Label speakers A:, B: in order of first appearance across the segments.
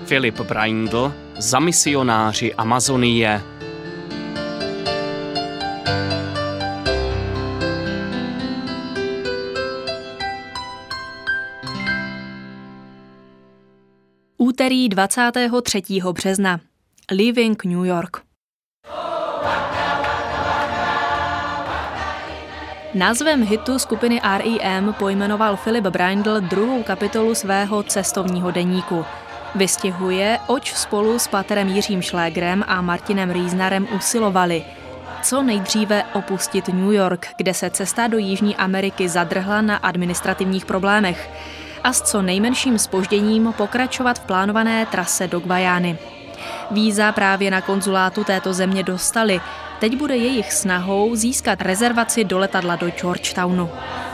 A: Philip Brindle za misionáři Amazonie.
B: Úterý 23. března. Leaving New York. Názvem hitu skupiny R.E.M. pojmenoval Philip Brindle druhou kapitolu svého cestovního deníku. Vystihuje, oč spolu s paterem Jiřím Šlégrem a Martinem Riesnerem usilovali. Co nejdříve opustit New York, kde se cesta do Jižní Ameriky zadrhla na administrativních problémech, a s co nejmenším zpožděním pokračovat v plánované trase do Guajány. Víza právě na konzulátu této země dostali. Teď bude jejich snahou získat rezervaci do letadla do Georgetownu.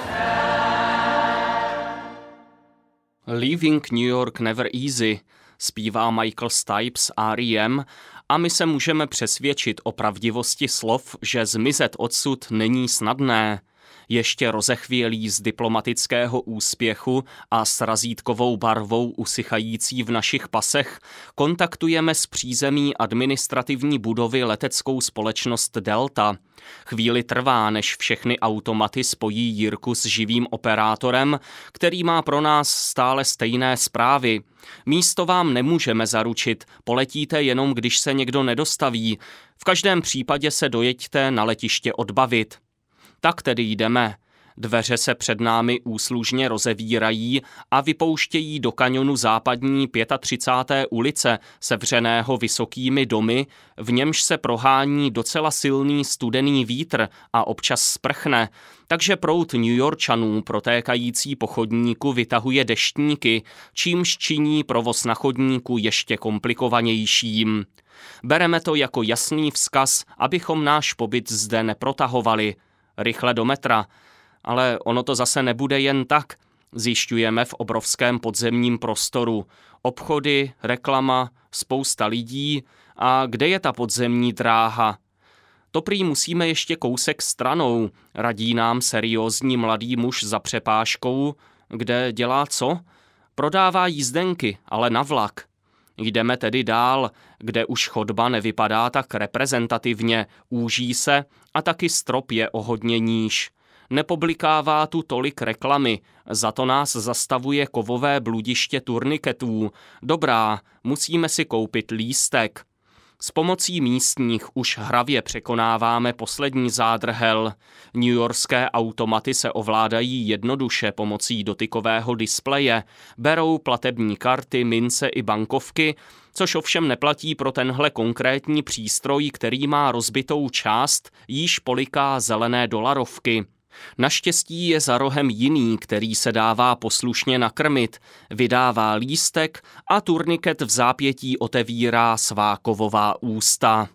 A: Leaving New York never easy, zpívá Michael Stipe R.E.M. a my se můžeme přesvědčit o pravdivosti slov, že zmizet odsud není snadné. Ještě rozechvělí z diplomatického úspěchu a s razítkovou barvou usychající v našich pasech, kontaktujeme z přízemí administrativní budovy leteckou společnost Delta. Chvíli trvá, než všechny automaty spojí Jirku s živým operátorem, který má pro nás stále stejné zprávy. Místo vám nemůžeme zaručit, poletíte jenom, když se někdo nedostaví. V každém případě se dojeďte na letiště odbavit. Tak tedy jdeme. Dveře se před námi úslužně rozevírají a vypouštějí do kaňonu západní 35. ulice, sevřeného vysokými domy, v němž se prohání docela silný studený vítr a občas sprchne, takže proud Newyorčanů protékající po chodníku vytahuje deštníky, čímž činí provoz na chodníku ještě komplikovanějším. Bereme to jako jasný vzkaz, abychom náš pobyt zde neprotahovali. Rychle do metra, ale ono to zase nebude jen tak, zjišťujeme v obrovském podzemním prostoru. Obchody, reklama, spousta lidí a kde je ta podzemní dráha? To prý musíme ještě kousek stranou, radí nám seriózní mladý muž za přepážkou, kde dělá co? Prodává jízdenky, ale na vlak. Jdeme tedy dál, kde už chodba nevypadá tak reprezentativně, úží se a taky strop je o hodně níž. Nepoblikává tu tolik reklamy, za to nás zastavuje kovové bludiště turniketů. Dobrá, musíme si koupit lístek. S pomocí místních už hravě překonáváme poslední zádrhel. Newyorské automaty se ovládají jednoduše pomocí dotykového displeje, berou platební karty, mince i bankovky, což ovšem neplatí pro tenhle konkrétní přístroj, který má rozbitou část, jíž poliká zelené dolarovky. Naštěstí je za rohem jiný, který se dává poslušně nakrmit, vydává lístek a turniket v zápětí otevírá svá kovová ústa.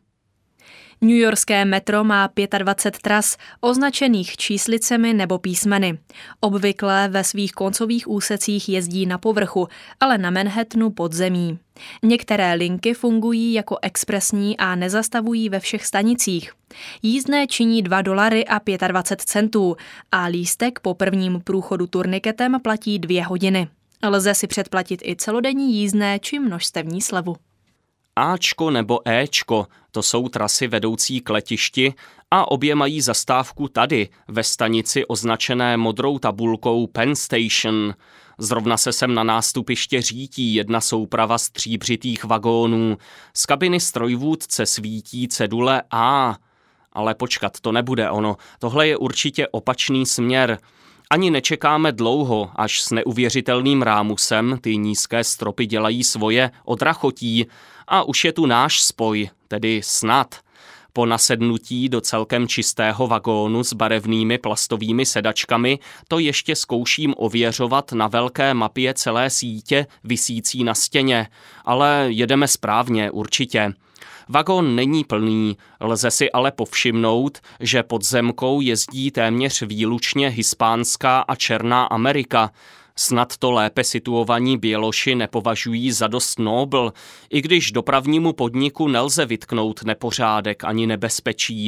B: Newyorské metro má 25 tras, označených číslicemi nebo písmeny. Obvykle ve svých koncových úsecích jezdí na povrchu, ale na Manhattanu pod zemí. Některé linky fungují jako expresní a nezastavují ve všech stanicích. Jízdné činí $2.25 a lístek po prvním průchodu turniketem platí 2 hodiny. Lze si předplatit i celodenní jízdné či množstevní slevu.
A: Ačko nebo Éčko, to jsou trasy vedoucí k letišti a obě mají zastávku tady, ve stanici označené modrou tabulkou Penn Station. Zrovna se sem na nástupiště řítí jedna souprava stříbřitých vagónů. Z kabiny strojvůdce svítí cedule A. Ale počkat, to nebude ono, tohle je určitě opačný směr. Ani nečekáme dlouho, až s neuvěřitelným rámusem, ty nízké stropy dělají svoje, odrachotí a už je tu náš spoj, tedy snad. Po nasednutí do celkem čistého vagónu s barevnými plastovými sedačkami to ještě zkouším ověřovat na velké mapě celé sítě visící na stěně, ale jedeme správně, určitě. Vagón není plný, lze si ale povšimnout, že pod zemkou jezdí téměř výlučně hispánská a černá Amerika. Snad to lépe situovaní běloši nepovažují za dost nobl, i když dopravnímu podniku nelze vytknout nepořádek ani nebezpečí.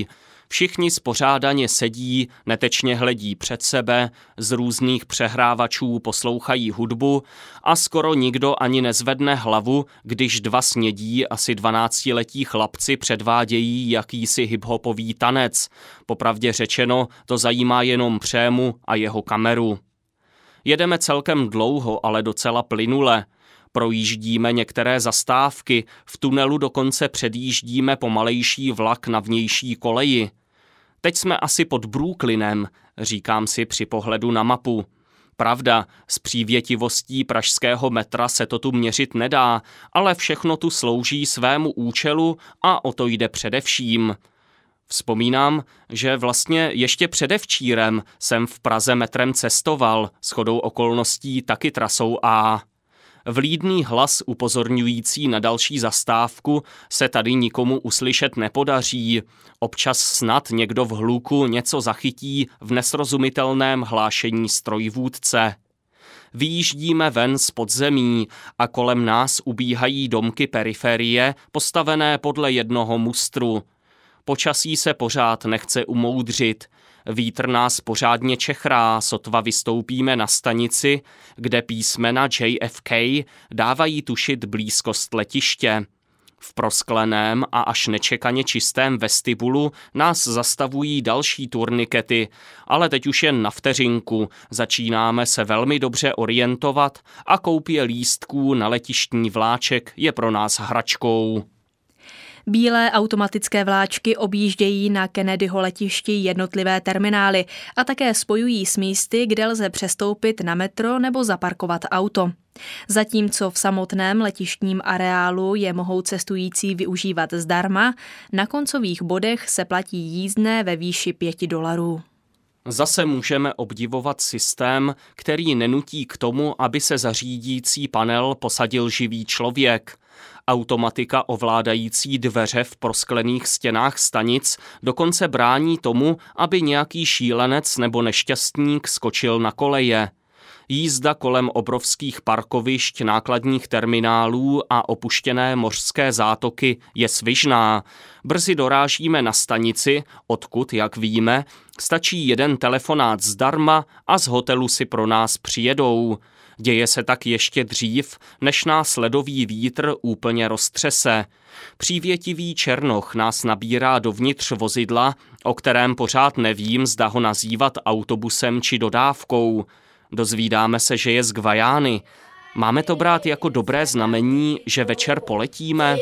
A: Všichni spořádaně sedí, netečně hledí před sebe, z různých přehrávačů poslouchají hudbu a skoro nikdo ani nezvedne hlavu, když dva snědí asi 12letí chlapci předvádějí jakýsi hiphopový tanec. Popravdě řečeno, to zajímá jenom Prému a jeho kameru. Jedeme celkem dlouho, ale docela plynule. Projíždíme některé zastávky, v tunelu dokonce předjíždíme pomalejší vlak na vnější koleji. Teď jsme asi pod Brooklynem, říkám si při pohledu na mapu. Pravda, s přívětivostí pražského metra se to tu měřit nedá, ale všechno tu slouží svému účelu a o to jde především. Vzpomínám, že vlastně ještě předevčírem jsem v Praze metrem cestoval, shodou okolností taky trasou A. Vlídný hlas upozorňující na další zastávku se tady nikomu uslyšet nepodaří. Občas snad někdo v hluku něco zachytí v nesrozumitelném hlášení strojvůdce. Vyjíždíme ven z podzemí a kolem nás ubíhají domky periferie postavené podle jednoho mustru. Počasí se pořád nechce umoudřit. Vítr nás pořádně čechrá, sotva vystoupíme na stanici, kde písmena JFK dávají tušit blízkost letiště. V proskleném a až nečekaně čistém vestibulu nás zastavují další turnikety, ale teď už jen na vteřinku, začínáme se velmi dobře orientovat a koupě lístků na letištní vláček je pro nás hračkou.
B: Bílé automatické vláčky objíždějí na Kennedyho letišti jednotlivé terminály a také spojují s místy, kde lze přestoupit na metro nebo zaparkovat auto. Zatímco v samotném letištním areálu je mohou cestující využívat zdarma, na koncových bodech se platí jízdné ve výši $5.
A: Zase můžeme obdivovat systém, který nenutí k tomu, aby se za řídící panel posadil živý člověk. Automatika ovládající dveře v prosklených stěnách stanic dokonce brání tomu, aby nějaký šílenec nebo nešťastník skočil na koleje. Jízda kolem obrovských parkovišť, nákladních terminálů a opuštěné mořské zátoky je svižná. Brzy dorážíme na stanici, odkud, jak víme, stačí jeden telefonát zdarma a z hotelu si pro nás přijedou. Děje se tak ještě dřív, než nás ledový vítr úplně roztřese. Přívětivý černoch nás nabírá dovnitř vozidla, o kterém pořád nevím, zda ho nazývat autobusem či dodávkou. Dozvídáme se, že je z Guajány. Máme to brát jako dobré znamení, že večer poletíme?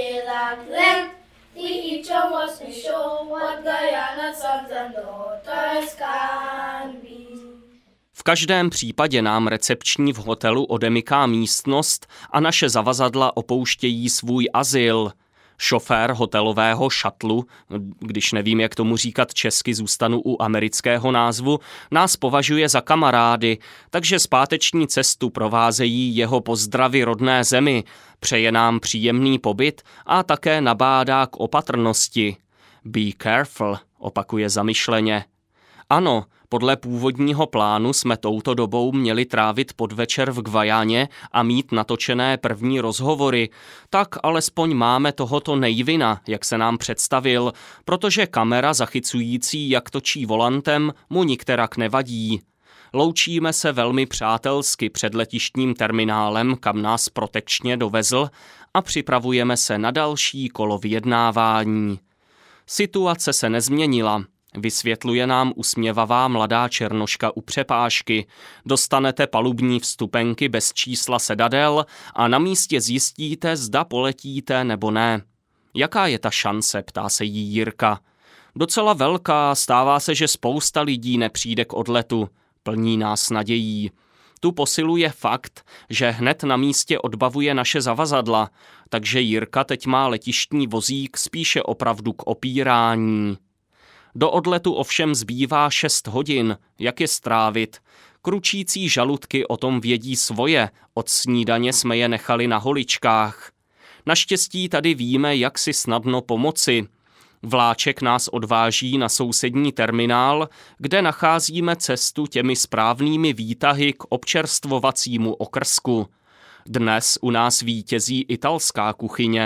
A: V každém případě nám recepční v hotelu odemyká místnost a naše zavazadla opouštějí svůj azyl. Šofér hotelového šatlu, když nevím, jak tomu říkat česky, zůstanu u amerického názvu, nás považuje za kamarády, takže zpáteční cestu provázejí jeho pozdravy rodné zemi, přeje nám příjemný pobyt a také nabádá k opatrnosti. Be careful, opakuje zamyšleně. Ano, podle původního plánu jsme touto dobou měli trávit podvečer v Guajáně a mít natočené první rozhovory, tak alespoň máme tohoto nejvina, jak se nám představil, protože kamera zachycující, jak točí volantem, mu nikterak nevadí. Loučíme se velmi přátelsky před letištním terminálem, kam nás protekčně dovezl, a připravujeme se na další kolo vyjednávání. Situace se nezměnila. Vysvětluje nám usměvavá mladá černoška u přepážky. Dostanete palubní vstupenky bez čísla sedadel a na místě zjistíte, zda poletíte nebo ne. Jaká je ta šance, ptá se jí Jirka. Docela velká, stává se, že spousta lidí nepřijde k odletu. Plní nás nadějí. Tu posiluje fakt, že hned na místě odbavuje naše zavazadla, takže Jirka teď má letištní vozík spíše opravdu k opírání. Do odletu ovšem zbývá 6 hodin, jak je strávit. Kručící žaludky o tom vědí svoje, od snídaně jsme je nechali na holičkách. Naštěstí tady víme, jak si snadno pomoci. Vláček nás odváží na sousední terminál, kde nacházíme cestu těmi správnými výtahy k občerstvovacímu okrsku. Dnes u nás vítězí italská kuchyně.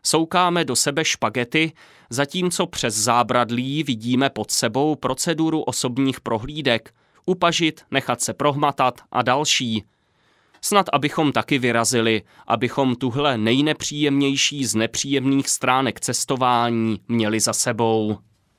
A: Soukáme do sebe špagety, zatímco přes zábradlí vidíme pod sebou proceduru osobních prohlídek, upažit, nechat se prohmatat a další. Snad abychom taky vyrazili, abychom tuhle nejnepříjemnější z nepříjemných stránek cestování měli za sebou.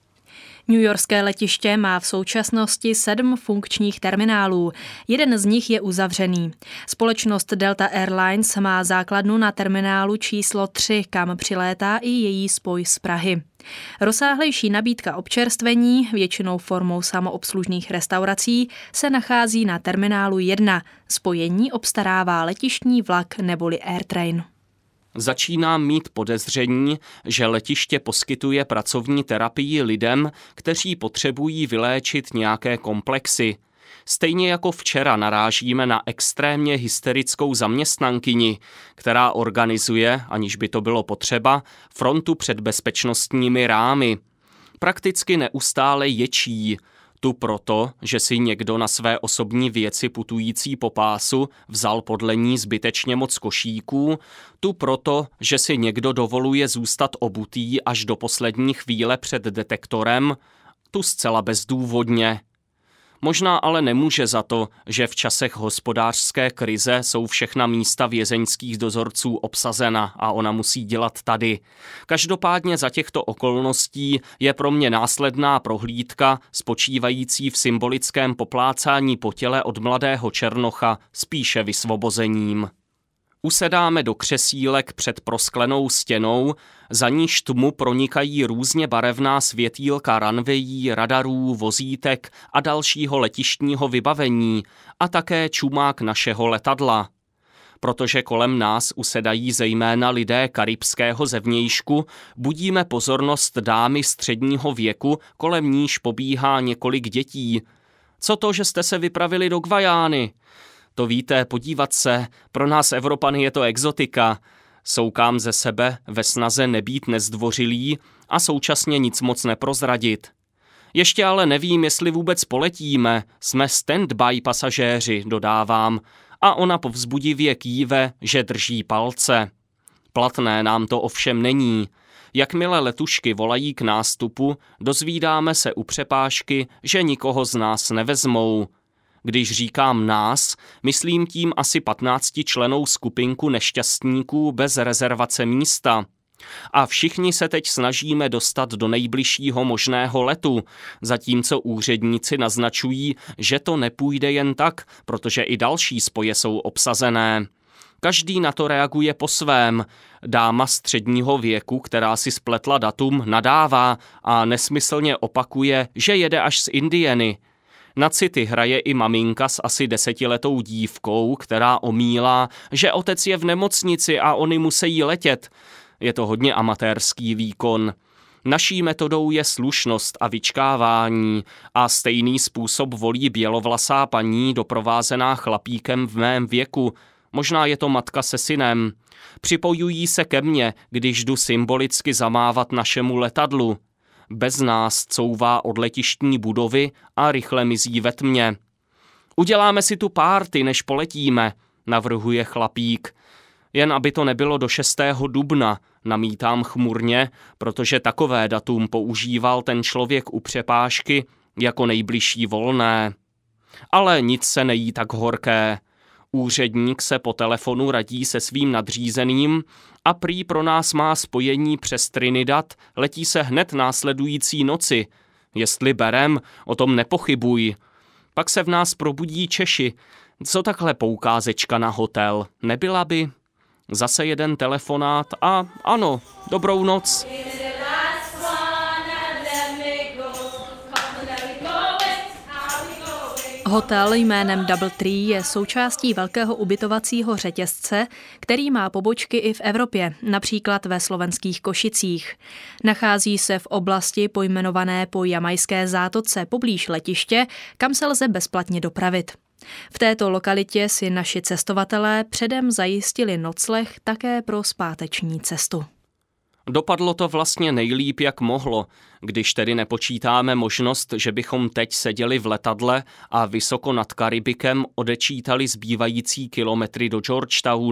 B: Newyorské letiště má v současnosti 7 funkčních terminálů. Jeden z nich je uzavřený. Společnost Delta Airlines má základnu na terminálu číslo 3, kam přilétá i její spoj z Prahy. Rozsáhlejší nabídka občerstvení, většinou formou samoobslužných restaurací, se nachází na terminálu 1. Spojení obstarává letištní vlak neboli Airtrain.
A: Začínám mít podezření, že letiště poskytuje pracovní terapii lidem, kteří potřebují vyléčit nějaké komplexy. Stejně jako včera narážíme na extrémně hysterickou zaměstnankyni, která organizuje, aniž by to bylo potřeba, frontu před bezpečnostními rámy. Prakticky neustále ječí. Tu proto, že si někdo na své osobní věci putující po pásu vzal podle ní zbytečně moc košíků, tu proto, že si někdo dovoluje zůstat obutý až do poslední chvíle před detektorem, tu zcela bezdůvodně. Možná ale nemůže za to, že v časech hospodářské krize jsou všechna místa vězeňských dozorců obsazena a ona musí dělat tady. Každopádně za těchto okolností je pro mě následná prohlídka spočívající v symbolickém poplácání po těle od mladého černocha spíše vysvobozením. Usedáme do křesílek před prosklenou stěnou, za níž tmu pronikají různě barevná světýlka ranvejí, radarů, vozítek a dalšího letištního vybavení a také čumák našeho letadla. Protože kolem nás usedají zejména lidé karibského zevnějšku, budíme pozornost dámy středního věku, kolem níž pobíhá několik dětí. Co to, že jste se vypravili do Gvajány? To víte, podívat se, pro nás Evropany je to exotika. Soukám ze sebe ve snaze nebýt nezdvořilý a současně nic moc neprozradit. Ještě ale nevím, jestli vůbec poletíme, jsme stand-by pasažéři, dodávám, a ona povzbudivě kýve, že drží palce. Platné nám to ovšem není. Jakmile letušky volají k nástupu, dozvídáme se u přepážky, že nikoho z nás nevezmou. Když říkám nás, myslím tím asi 15člennou skupinku nešťastníků bez rezervace místa. A všichni se teď snažíme dostat do nejbližšího možného letu, zatímco úředníci naznačují, že to nepůjde jen tak, protože i další spoje jsou obsazené. Každý na to reaguje po svém. Dáma středního věku, která si spletla datum, nadává a nesmyslně opakuje, že jede až z Indiany. Na city hraje i maminka s asi 10letou dívkou, která omílá, že otec je v nemocnici a oni musí letět. Je to hodně amatérský výkon. Naší metodou je slušnost a vyčkávání a stejný způsob volí bělovlasá paní doprovázená chlapíkem v mém věku. Možná je to matka se synem. Připojují se ke mně, když jdu symbolicky zamávat našemu letadlu. Bez nás couvá od letištní budovy a rychle mizí ve tmě. Uděláme si tu párty, než poletíme, navrhuje chlapík. Jen aby to nebylo do 6. dubna, namítám chmurně, protože takové datum používal ten člověk u přepážky jako nejbližší volné. Ale nic se nejí tak horké. Úředník se po telefonu radí se svým nadřízeným a prý pro nás má spojení přes Trinidad, letí se hned následující noci. Jestli berem, o tom nepochybuj. Pak se v nás probudí Češi. Co takhle poukázečka na hotel? Nebyla by? Zase jeden telefonát a ano, dobrou noc.
B: Hotel jménem DoubleTree je součástí velkého ubytovacího řetězce, který má pobočky i v Evropě, například ve slovenských Košicích. Nachází se v oblasti pojmenované po Jamajské zátoce poblíž letiště, kam se lze bezplatně dopravit. V této lokalitě si naši cestovatelé předem zajistili nocleh také pro zpáteční cestu.
A: Dopadlo to vlastně nejlíp, jak mohlo, když tedy nepočítáme možnost, že bychom teď seděli v letadle a vysoko nad Karibikem odečítali zbývající kilometry do Georgetownu.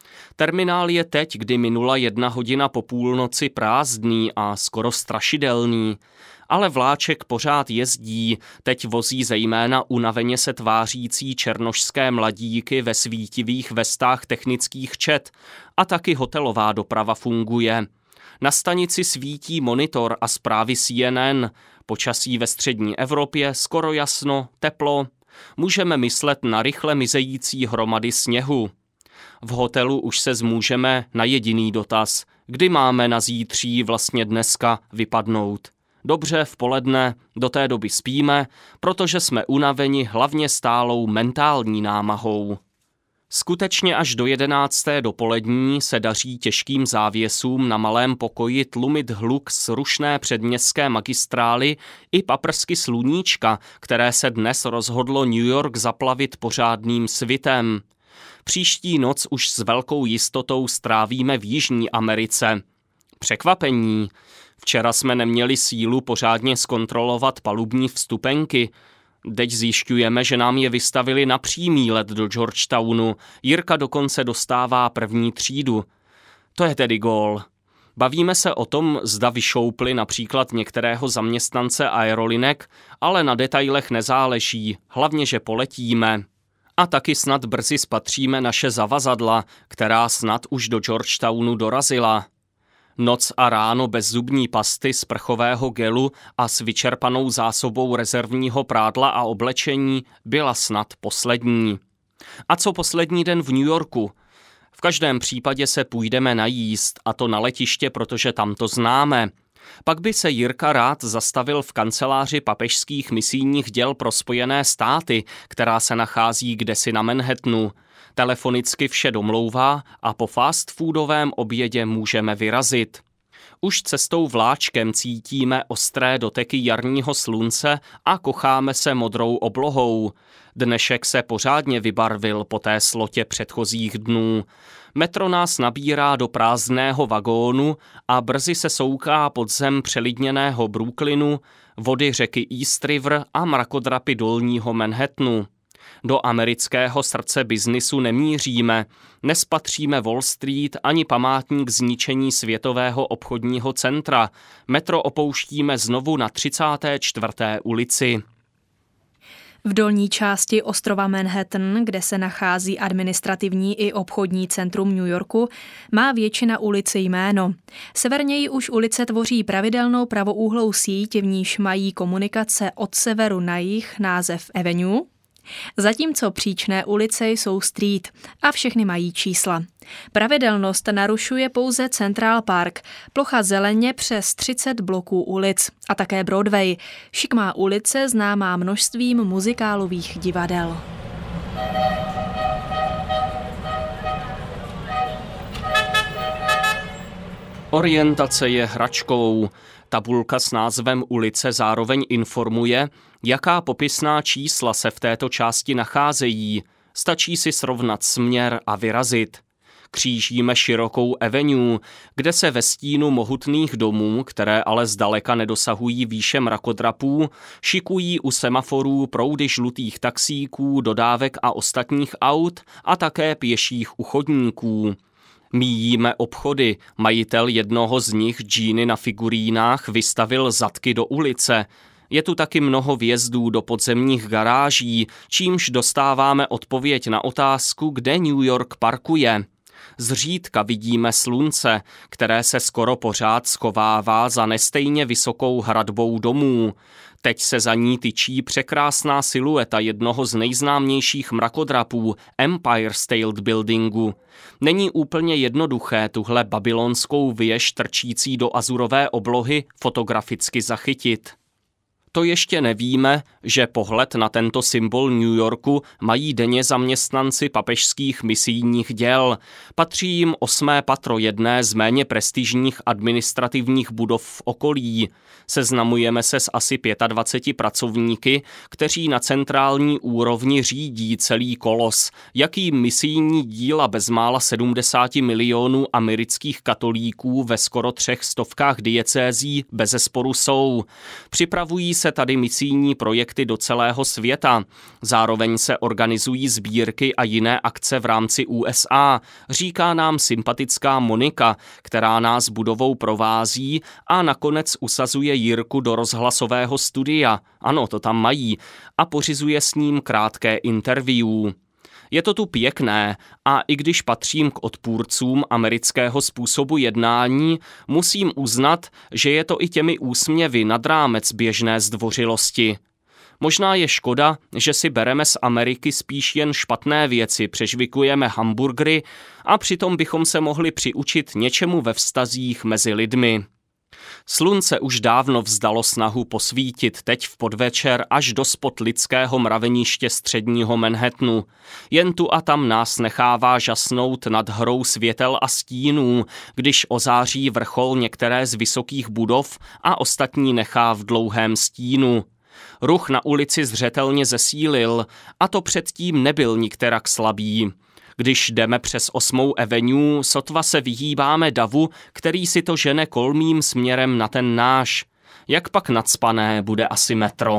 A: Terminál je teď, kdy minula 1 hodina po půlnoci, prázdný a skoro strašidelný. Ale vláček pořád jezdí, teď vozí zejména unaveně se tvářící černošské mladíky ve svítivých vestách technických čet a taky hotelová doprava funguje. Na stanici svítí monitor a zprávy CNN, počasí ve střední Evropě, skoro jasno, teplo. Můžeme myslet na rychle mizející hromady sněhu. V hotelu už se zmůžeme na jediný dotaz, kdy máme na zítří, vlastně dneska, vypadnout. Dobře, v poledne, do té doby spíme, protože jsme unaveni hlavně stálou mentální námahou. Skutečně až do 11. dopolední se daří těžkým závěsům na malém pokoji tlumit hluk z rušné předměstské magistrály i paprsky sluníčka, které se dnes rozhodlo New York zaplavit pořádným svitem. Příští noc už s velkou jistotou strávíme v Jižní Americe. Překvapení. Včera jsme neměli sílu pořádně zkontrolovat palubní vstupenky. Teď zjišťujeme, že nám je vystavili na přímý let do Georgetownu. Jirka dokonce dostává 1. třídu. To je tedy gól. Bavíme se o tom, zda vyšoupli například některého zaměstnance aerolinek, ale na detailech nezáleží, hlavně, že poletíme. A taky snad brzy spatříme naše zavazadla, která snad už do Georgetownu dorazila. Noc a ráno bez zubní pasty, sprchového gelu a s vyčerpanou zásobou rezervního prádla a oblečení byla snad poslední. A co poslední den v New Yorku? V každém případě se půjdeme najíst, a to na letiště, protože tam to známe. Pak by se Jirka rád zastavil v kanceláři papežských misijních děl pro Spojené státy, která se nachází kdesi na Manhattanu. Telefonicky vše domlouvá a po fast foodovém obědě můžeme vyrazit. Už cestou vláčkem cítíme ostré doteky jarního slunce a kocháme se modrou oblohou. Dnešek se pořádně vybarvil po té slotě předchozích dnů. Metro nás nabírá do prázdného vagónu a brzy se souká pod zem přelidněného Brooklynu, vody řeky East River a mrakodrapy dolního Manhattanu. Do amerického srdce biznisu nemíříme, nespatříme Wall Street ani památník zničení Světového obchodního centra. Metro opouštíme znovu na 34. ulici.
B: V dolní části ostrova Manhattan, kde se nachází administrativní i obchodní centrum New Yorku, má většina ulici jméno. Severněji už ulice tvoří pravidelnou pravoúhlou síť, v níž mají komunikace od severu na jih název Avenue, zatímco příčné ulice jsou Street a všechny mají čísla. Pravidelnost narušuje pouze Central Park, plocha zeleně přes 30 bloků ulic a také Broadway, šikmá ulice známá množstvím muzikálových divadel.
A: Orientace je hračkou. Tabulka s názvem ulice zároveň informuje, jaká popisná čísla se v této části nacházejí. Stačí si srovnat směr a vyrazit. Křížíme širokou avenue, kde se ve stínu mohutných domů, které ale zdaleka nedosahují výše mrakodrapů, šikují u semaforů proudy žlutých taxíků, dodávek a ostatních aut a také pěších u chodníků. Míjíme obchody, majitel jednoho z nich, džíny na figurínách, vystavil zadky do ulice. Je tu taky mnoho vjezdů do podzemních garáží, čímž dostáváme odpověď na otázku, kde New York parkuje. Zřídka vidíme slunce, které se skoro pořád schovává za nestejně vysokou hradbou domů. Teď se za ní tyčí překrásná silueta jednoho z nejznámějších mrakodrapů, Empire State Buildingu. Není úplně jednoduché tuhle babylonskou věž trčící do azurové oblohy fotograficky zachytit. To ještě nevíme, že pohled na tento symbol New Yorku mají denně zaměstnanci papežských misijních děl. Patří jim 8. patro jedné z méně prestižních administrativních budov v okolí. Seznamujeme se s asi 25 pracovníky, kteří na centrální úrovni řídí celý kolos, jaký misijní díla bezmála 70 milionů amerických katolíků ve skoro 300 diecézí bezesporu jsou. Připravují se se tady misijní projekty do celého světa. Zároveň se organizují sbírky a jiné akce v rámci USA, říká nám sympatická Monika, která nás budovou provází a nakonec usazuje Jirku do rozhlasového studia. Ano, to tam mají. A pořizuje s ním krátké interview. Je to tu pěkné a i když patřím k odpůrcům amerického způsobu jednání, musím uznat, že je to i těmi úsměvy nad rámec běžné zdvořilosti. Možná je škoda, že si bereme z Ameriky spíš jen špatné věci, přežvikujeme hamburgery a přitom bychom se mohli přiučit něčemu ve vztazích mezi lidmi. Slunce už dávno vzdalo snahu posvítit teď v podvečer až do spod lidského mraveniště středního Manhattanu. Jen tu a tam nás nechává žasnout nad hrou světel a stínů, když ozáří vrchol některé z vysokých budov a ostatní nechá v dlouhém stínu. Ruch na ulici zřetelně zesílil a to předtím nebyl nikterak slabý. Když jdeme přes 8. Avenue, sotva se vyhýbáme davu, který si to žene kolmým směrem na ten náš. Jak pak nacpané bude asi metro?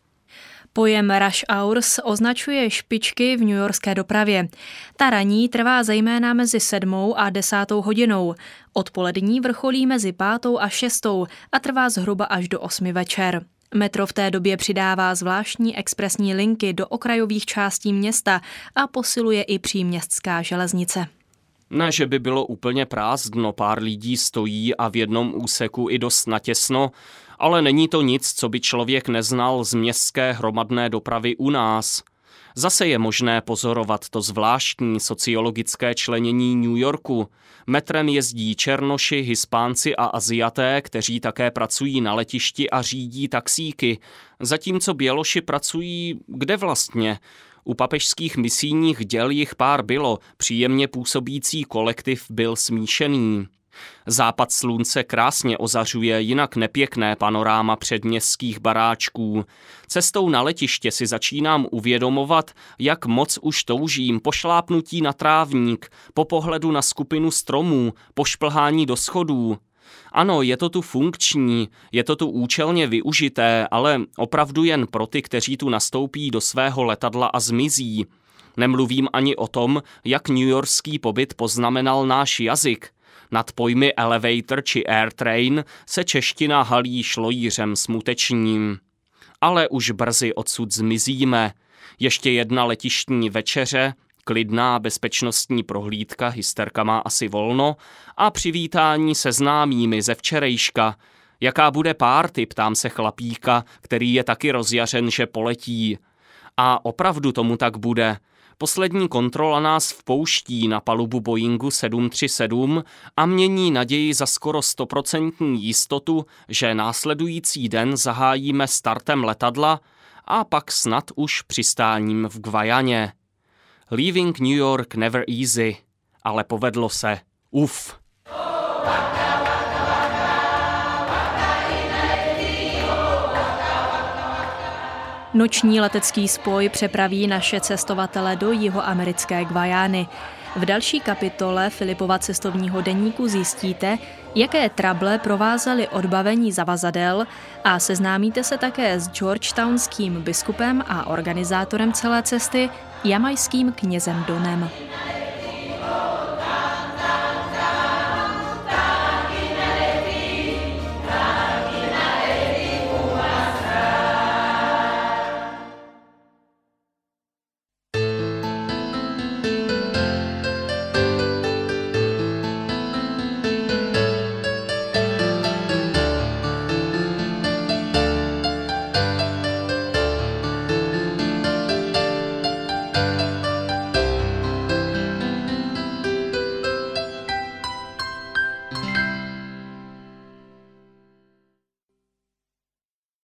B: Pojem rush hours označuje špičky v newyorské dopravě. Ta ranní trvá zejména mezi 7. a 10. hodinou. Odpolední vrcholí mezi 5. a 6. a trvá zhruba až do 8 večer. Metro v té době přidává zvláštní expresní linky do okrajových částí města a posiluje i příměstská železnice.
A: Ne, že by bylo úplně prázdno, pár lidí stojí a v jednom úseku i dost natěsno, ale není to nic, co by člověk neznal z městské hromadné dopravy u nás. Zase je možné pozorovat to zvláštní sociologické členění New Yorku. Metrem jezdí Černoši, Hispánci a Aziaté, kteří také pracují na letišti a řídí taxíky, zatímco Běloši pracují kde vlastně? U papežských misijních děl jich pár bylo, příjemně působící kolektiv byl smíšený. Západ slunce krásně ozařuje jinak nepěkné panoráma předměstských baráčků. Cestou na letiště si začínám uvědomovat, jak moc už toužím po šlápnutí na trávník, po pohledu na skupinu stromů, po šplhání do schodů. Ano, je to tu funkční, je to tu účelně využité, ale opravdu jen pro ty, kteří tu nastoupí do svého letadla a zmizí. Nemluvím ani o tom, jak newyorský pobyt poznamenal náš jazyk. Nad pojmy elevator či airtrain se čeština halí šlojířem smutečním. Ale už brzy odsud zmizíme. Ještě jedna letištní večeře, klidná bezpečnostní prohlídka, hysterka má asi volno, a přivítání se známými ze včerejška. Jaká bude párty, ptám se chlapíka, který je taky rozjařen, že poletí. A opravdu tomu tak bude. Poslední kontrola nás vpouští na palubu Boeingu 737 a mění naději za skoro 100% jistotu, že následující den zahájíme startem letadla a pak snad už přistáním v Guayaně. Leaving New York never easy, ale povedlo se. Uf.
B: Noční letecký spoj přepraví naše cestovatele do jihoamerické Guajány. V další kapitole Filipova cestovního deníku zjistíte, jaké trable provázely odbavení zavazadel a seznámíte se také s georgetownským biskupem a organizátorem celé cesty, jamajským knězem Donem.